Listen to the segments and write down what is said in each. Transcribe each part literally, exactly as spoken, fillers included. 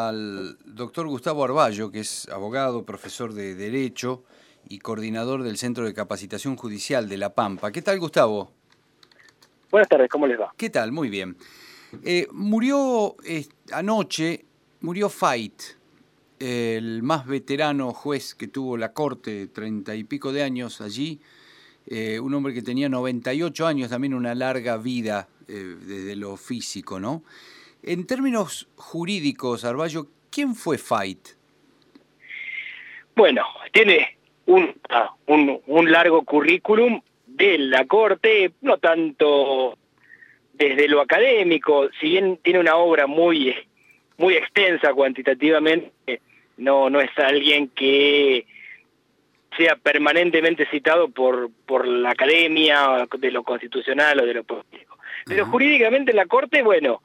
al doctor Gustavo Arballo, que es abogado, profesor de Derecho y coordinador del Centro de Capacitación Judicial de La Pampa. ¿Qué tal, Gustavo? Buenas tardes, ¿cómo les va? ¿Qué tal? Muy bien. Eh, murió eh, anoche, murió Fait, el más veterano juez que tuvo la Corte, treinta y pico de años allí, eh, un hombre que tenía noventa y ocho años, también una larga vida eh, desde lo físico, ¿no? En términos jurídicos, Arballo, ¿quién fue Fait? Bueno, tiene un, ah, un, un largo currículum de la Corte, no tanto desde lo académico, si bien tiene una obra muy, muy extensa cuantitativamente, no, no es alguien que sea permanentemente citado por, por la academia de lo constitucional o de lo político. Pero uh-huh. Jurídicamente la Corte, bueno,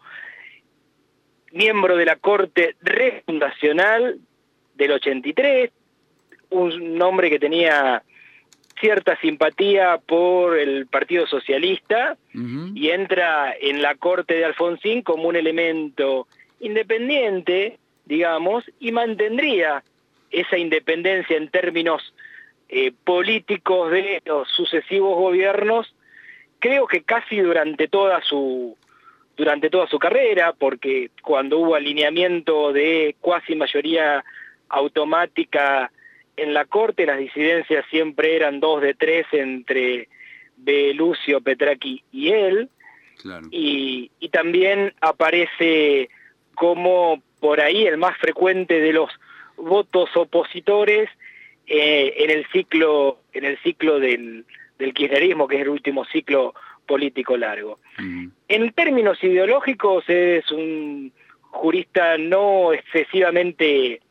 miembro de la Corte refundacional del ochenta y tres, un hombre que tenía cierta simpatía por el Partido Socialista uh-huh. y entra en la Corte de Alfonsín como un elemento independiente, digamos, y mantendría esa independencia en términos eh, políticos de los sucesivos gobiernos, creo que casi durante toda su durante toda su carrera, porque cuando hubo alineamiento de cuasi mayoría automática en la Corte, las disidencias siempre eran dos de tres entre Lucio Petracchi y él, claro. y, y también aparece como por ahí el más frecuente de los votos opositores eh, en el ciclo en el ciclo del, del kirchnerismo, que es el último ciclo político largo. Uh-huh. En términos ideológicos es un jurista no excesivamente,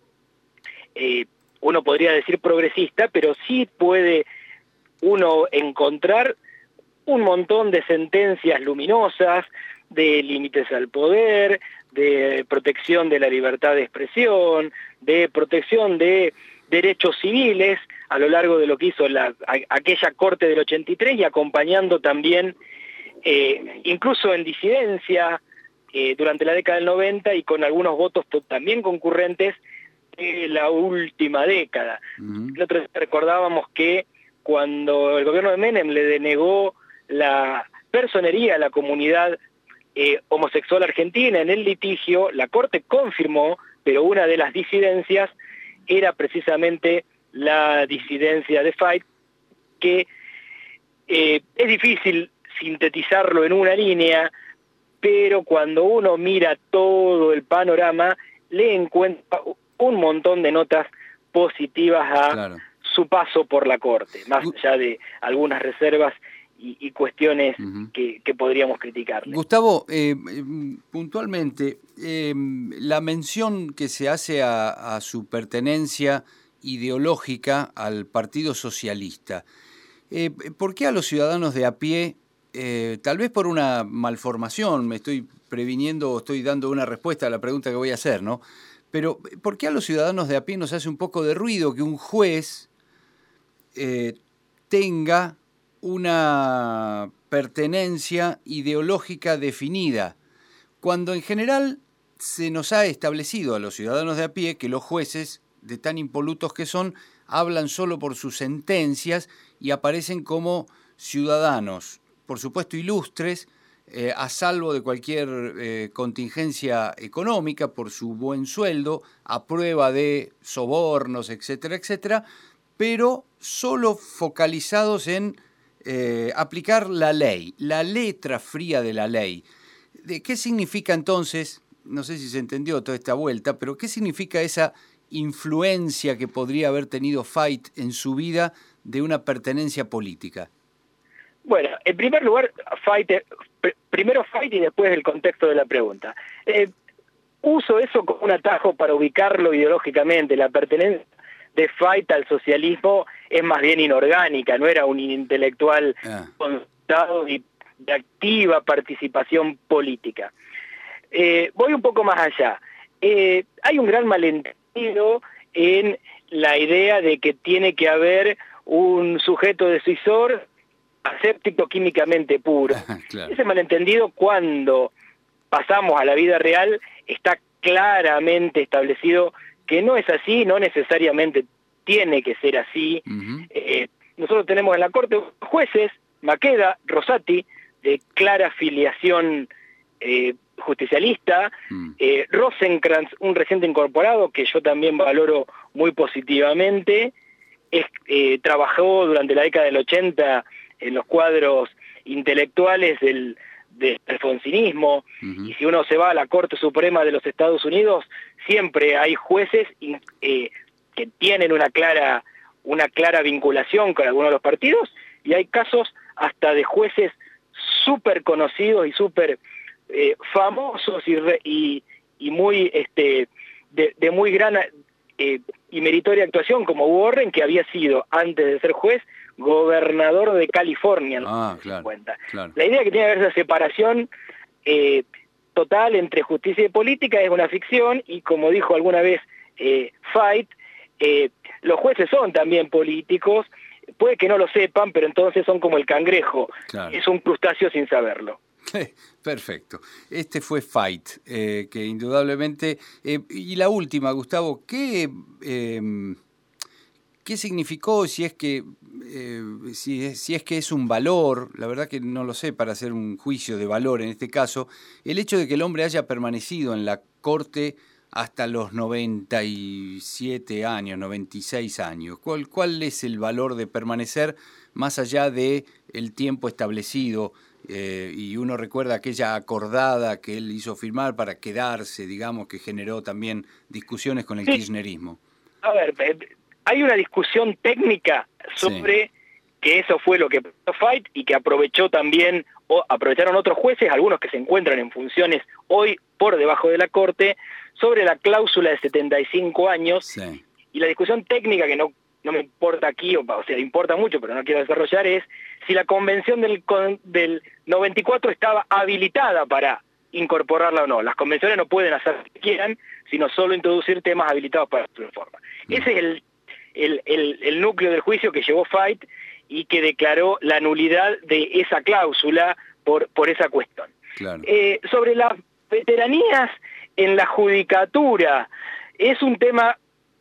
eh, uno podría decir progresista, pero sí puede uno encontrar un montón de sentencias luminosas, de límites al poder, de protección de la libertad de expresión, de protección de derechos civiles a lo largo de lo que hizo la, a, aquella Corte del ochenta y tres y acompañando también, eh, incluso en disidencia, eh, durante la década del noventa y con algunos votos también concurrentes de la última década. Uh-huh. El otro día recordábamos que cuando el gobierno de Menem le denegó la personería a la comunidad eh, homosexual argentina en el litigio, la Corte confirmó, pero una de las disidencias era precisamente la disidencia de Fait, que eh, es difícil sintetizarlo en una línea, pero cuando uno mira todo el panorama, le encuentra un montón de notas positivas a claro. su paso por la Corte, más allá de algunas reservas y, y cuestiones uh-huh. que, que podríamos criticarle. Gustavo, eh, puntualmente, eh, la mención que se hace a, a su pertenencia ideológica al Partido Socialista, eh, ¿por qué a los ciudadanos de a pie, eh, tal vez por una malformación, me estoy previniendo o estoy dando una respuesta a la pregunta que voy a hacer, ¿no? Pero ¿por qué a los ciudadanos de a pie nos hace un poco de ruido que un juez eh, tenga una pertenencia ideológica definida, cuando en general se nos ha establecido a los ciudadanos de a pie que los jueces, de tan impolutos que son, hablan solo por sus sentencias y aparecen como ciudadanos, por supuesto ilustres, eh, a salvo de cualquier eh, contingencia económica por su buen sueldo, a prueba de sobornos, etcétera, etcétera, pero solo focalizados en eh, aplicar la ley, la letra fría de la ley. ¿De qué significa entonces, no sé si se entendió toda esta vuelta, pero qué significa esa influencia que podría haber tenido Fait en su vida de una pertenencia política? Bueno, en primer lugar, Fait, pr- primero Fait y después el contexto de la pregunta. Eh, uso eso como un atajo para ubicarlo ideológicamente. La pertenencia de Fait al socialismo es más bien inorgánica, no era un intelectual ah. constado y de activa participación política. Eh, voy un poco más allá. Eh, hay un gran malentendido en la idea de que tiene que haber un sujeto decisor aséptico químicamente puro. Claro. Ese malentendido, cuando pasamos a la vida real, está claramente establecido que no es así, no necesariamente tiene que ser así. Uh-huh. eh, nosotros tenemos en la Corte jueces, Maqueda, Rosati, de clara filiación eh, justicialista, mm. eh, Rosenkrantz, un reciente incorporado que yo también valoro muy positivamente, es, eh, trabajó durante la década del ochenta en los cuadros intelectuales del, del alfonsinismo, uh-huh. y si uno se va a la Corte Suprema de los Estados Unidos, siempre hay jueces eh, que tienen una clara, una clara vinculación con algunos de los partidos, y hay casos hasta de jueces súper conocidos y súper eh, famosos y, re, y, y muy este de, de muy gran eh, y meritoria actuación, como Warren, que había sido, antes de ser juez, gobernador de California en los ah, años claro, cincuenta. Claro. La idea que tiene que haber esa separación eh, total entre justicia y política es una ficción, y como dijo alguna vez eh, Fait, eh, los jueces son también políticos. Puede que no lo sepan, pero entonces son como el cangrejo. Claro. Es un crustáceo sin saberlo. Perfecto. Este fue Fait, eh, que indudablemente... Eh, y la última, Gustavo, ¿qué, eh, ¿qué significó, si es que eh, si, es, si es que es un valor, la verdad que no lo sé para hacer un juicio de valor en este caso, el hecho de que el hombre haya permanecido en la Corte hasta los noventa y siete años, noventa y seis años? ¿Cuál, cuál es el valor de permanecer más allá de el tiempo establecido? Eh, y uno recuerda aquella acordada que él hizo firmar para quedarse, digamos, que generó también discusiones con el sí. kirchnerismo. A ver, hay una discusión técnica sobre sí. que eso fue lo que pasó Fait y que aprovechó también, o aprovecharon otros jueces, algunos que se encuentran en funciones hoy por debajo de la Corte, sobre la cláusula de setenta y cinco años, sí. y la discusión técnica que no, no me importa aquí, o, o sea, importa mucho, pero no quiero desarrollar, es si la convención del, del noventa y cuatro estaba habilitada para incorporarla o no. Las convenciones no pueden hacer lo que quieran, sino solo introducir temas habilitados para su reforma. Mm. Ese es el, el, el, el núcleo del juicio que llevó Fait y que declaró la nulidad de esa cláusula por, por esa cuestión. Claro. Eh, sobre las veteranías en la judicatura, es un tema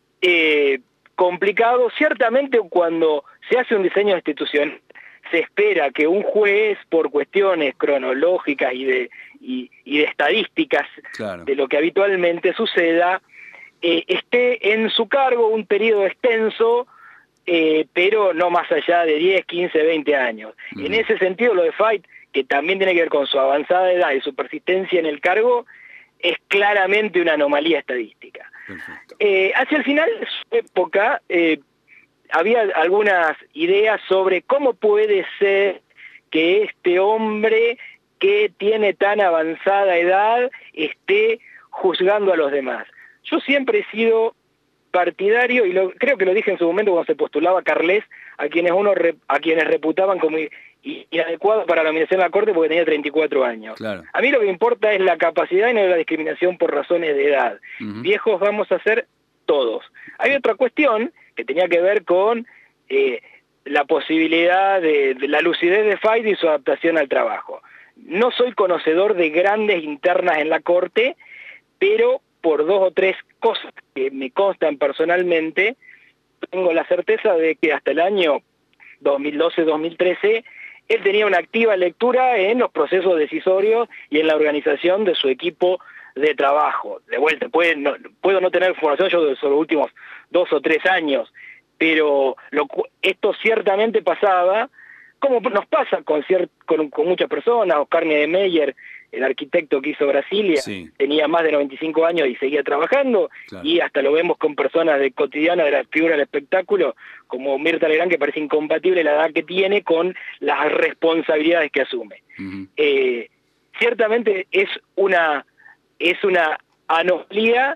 eh, complicado. Ciertamente cuando se hace un diseño institucional, se espera que un juez, por cuestiones cronológicas y de, y, y de estadísticas, claro. de lo que habitualmente suceda, eh, esté en su cargo un periodo extenso, eh, pero no más allá de diez, quince, veinte años. Mm. En ese sentido, lo de Fait, que también tiene que ver con su avanzada edad y su persistencia en el cargo, es claramente una anomalía estadística. Eh, hacia el final de su época, eh, había algunas ideas sobre cómo puede ser que este hombre que tiene tan avanzada edad esté juzgando a los demás. Yo siempre he sido partidario, y lo, creo que lo dije en su momento cuando se postulaba Carles, a quienes uno re, a quienes reputaban como inadecuado para la nominación a la Corte porque tenía treinta y cuatro años. Claro. A mí lo que me importa es la capacidad y no la discriminación por razones de edad. Uh-huh. Viejos vamos a ser todos. Hay otra cuestión que tenía que ver con eh, la posibilidad de, de la lucidez de Fait y su adaptación al trabajo. No soy conocedor de grandes internas en la Corte, pero por dos o tres cosas que me constan personalmente, tengo la certeza de que hasta el año dos mil doce dos mil trece él tenía una activa lectura en los procesos decisorios y en la organización de su equipo de trabajo. De vuelta, puede, no, puedo no tener información yo de los últimos dos o tres años, pero lo, esto ciertamente pasaba, como nos pasa con, cier, con, con muchas personas. Oscar Niemeyer, el arquitecto que hizo Brasilia, sí. tenía más de noventa y cinco años y seguía trabajando, claro. y hasta lo vemos con personas de cotidiana de la figura del espectáculo, como Mirta Legrand, que parece incompatible la edad que tiene con las responsabilidades que asume. Uh-huh. Eh, ciertamente es una, es una anomalía,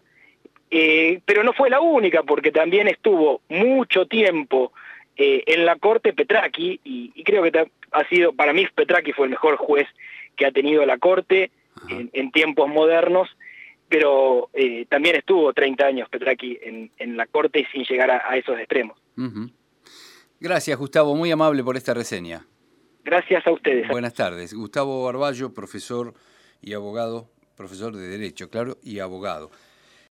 eh, pero no fue la única, porque también estuvo mucho tiempo eh, en la Corte Petracchi, y, y creo que ha sido, para mí Petracchi fue el mejor juez que ha tenido la Corte en, en tiempos modernos, pero eh, también estuvo treinta años Petracchi en, en la Corte y sin llegar a, a esos extremos. Uh-huh. Gracias, Gustavo, muy amable por esta reseña. Gracias a ustedes. Buenas tardes. Gustavo Barballo, profesor y abogado profesor de Derecho, claro, y abogado.